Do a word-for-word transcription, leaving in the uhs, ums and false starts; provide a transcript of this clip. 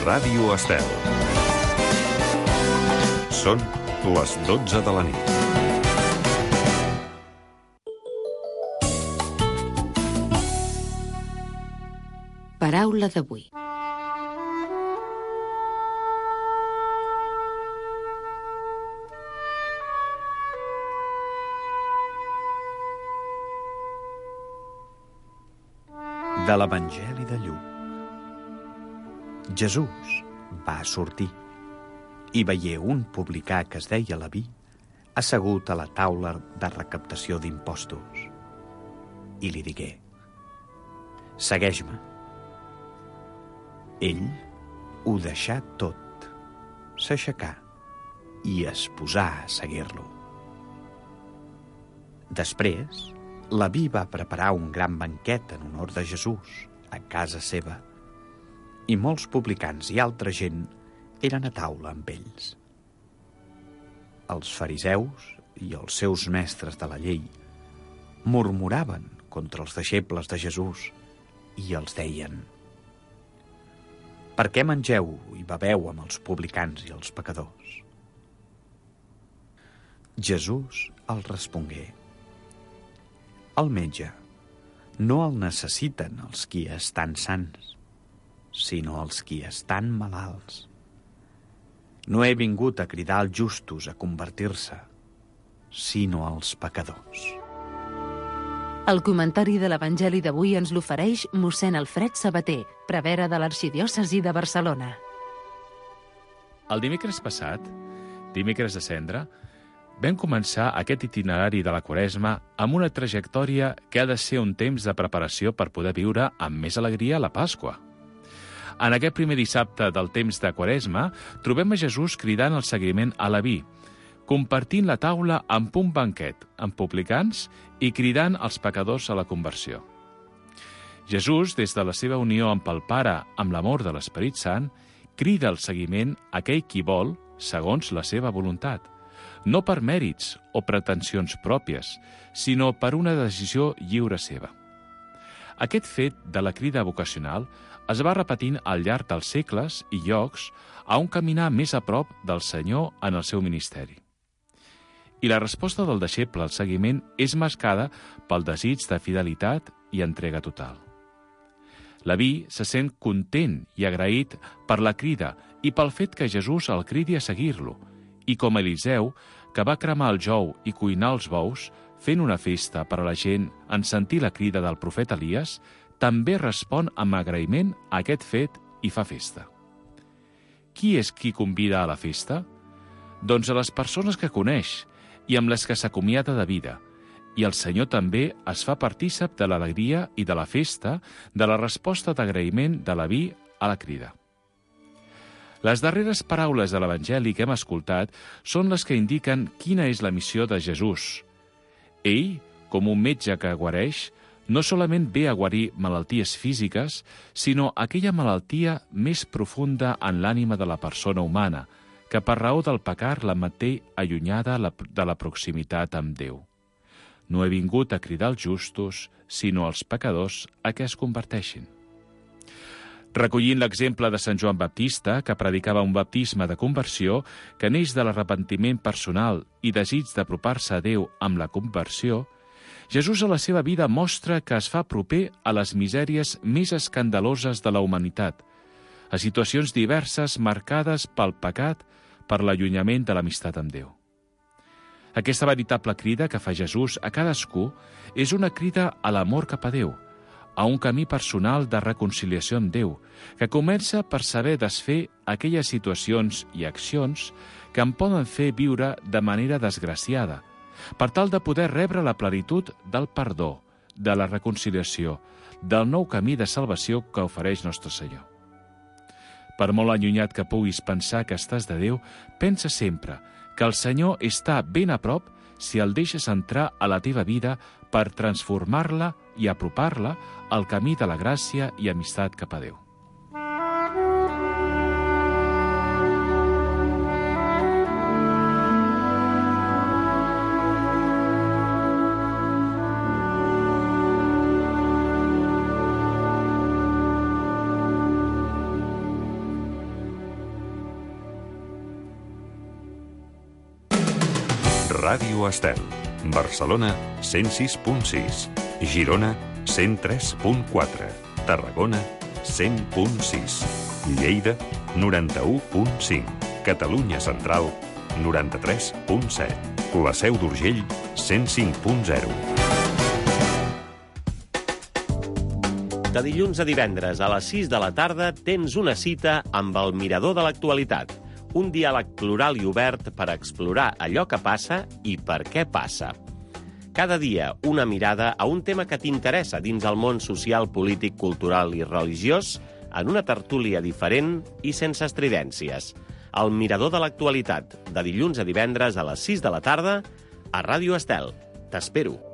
Ràdio Estel. Són les dotze de la nit. Paraula d'avui. De l'Evangeli de Lluc. Jesús va sortir i veié un publicà que es deia Leví assegut a la taula de recaptació d'impostos. I li digué: segueix-me. Ell ho deixà tot, s'aixecà i es posà a seguir-lo. Després, Leví va preparar un gran banquet en honor de Jesús a casa seva, i molts publicans i altra gent eren a taula amb ells. Els fariseus i els seus mestres de la llei murmuraven contra els deixebles de Jesús i els deien: per què mengeu i beveu amb els publicans i els pecadors? Jesús els respongué: el metge no el necessiten els qui estan sans, sinó els qui estan malalts. No he vingut a cridar els justos a convertir-se, sinó als pecadors. El comentari de l'Evangeli d'avui ens l'ofereix mossèn Alfred Sabater, prevere de l'Arxidiòcesi de Barcelona. El dimecres passat, dimecres de Cendra, vam començar aquest itinerari de la Quaresma amb una trajectòria que ha de ser un temps de preparació per poder viure amb més alegria la Pasqua. En aquest primer dissabte del temps de Quaresma trobem a Jesús cridant el seguiment a Leví, compartint la taula amb un banquet, amb publicans i cridant els pecadors a la conversió. Jesús, des de la seva unió amb el Pare, amb l'amor de l'Esperit Sant, crida el seguiment a aquell qui vol, segons la seva voluntat, no per mèrits o pretensions pròpies, sinó per una decisió lliure seva. Aquest fet de la crida vocacional es va repetint al llarg dels segles i llocs a un caminar més a prop del Senyor en el seu ministeri. I la resposta del deixeble al seguiment és marcada pel desig de fidelitat i entrega total. Leví se sent content i agraït per la crida i pel fet que Jesús el cridi a seguir-lo, i com Eliseu, que va cremar el jou i cuinar els bous, fent una festa per a la gent en sentir la crida del profeta Elies, també respon amb agraïment a aquest fet i fa festa. Qui és qui convida a la festa? Doncs a les persones que coneix i amb les que s'acomiada de vida, i el Senyor també es fa partícip de l'alegria i de la festa de la resposta d'agraïment de Leví a la crida. Les darreres paraules de l'Evangeli que hem escoltat són les que indiquen quina és la missió de Jesús. Ell, com un metge que guareix, no solament ve a guarir malalties físiques, sinó aquella malaltia més profunda en l'ànima de la persona humana, que per raó del pecat la manté allunyada de la proximitat amb Déu. No he vingut a cridar els justos, sinó als pecadors a què es converteixin. Recollint l'exemple de Sant Joan Baptista, que predicava un baptisme de conversió que neix de l'arrepentiment personal i desig d'apropar-se a Déu amb la conversió, Jesús a la seva vida mostra que es fa proper a les misèries més escandaloses de la humanitat, a situacions diverses marcades pel pecat, per l'allunyament de l'amistat amb Déu. Aquesta veritable crida que fa Jesús a cadascú és una crida a l'amor cap a Déu, a un camí personal de reconciliació amb Déu, que comença per saber desfer aquelles situacions i accions que em poden fer viure de manera desgraciada, per tal de poder rebre la plenitud del perdó, de la reconciliació, del nou camí de salvació que ofereix nostre Senyor. Per molt allunyat que puguis pensar que estàs de Déu, pensa sempre que el Senyor està ben a prop si el deixes entrar a la teva vida per transformar-la i apropar-la al camí de la gràcia i amistat cap a Déu. Ràdio Estel. Barcelona, cent sis punt sis. Girona, cent tres punt quatre. Tarragona, cent punt sis. Lleida, noranta-u punt cinc. Catalunya Central, noranta-tres punt set. La Seu d'Urgell, cent cinc punt zero. De dilluns a divendres a les sis de la tarda tens una cita amb el Mirador de l'Actualitat, un diàleg plural i obert per explorar allò que passa i per què passa. Cada dia una mirada a un tema que t'interessa dins el món social, polític, cultural i religiós en una tertúlia diferent i sense estridències. El Mirador de l'Actualitat, de dilluns a divendres a les sis de la tarda a Ràdio Estel. T'espero.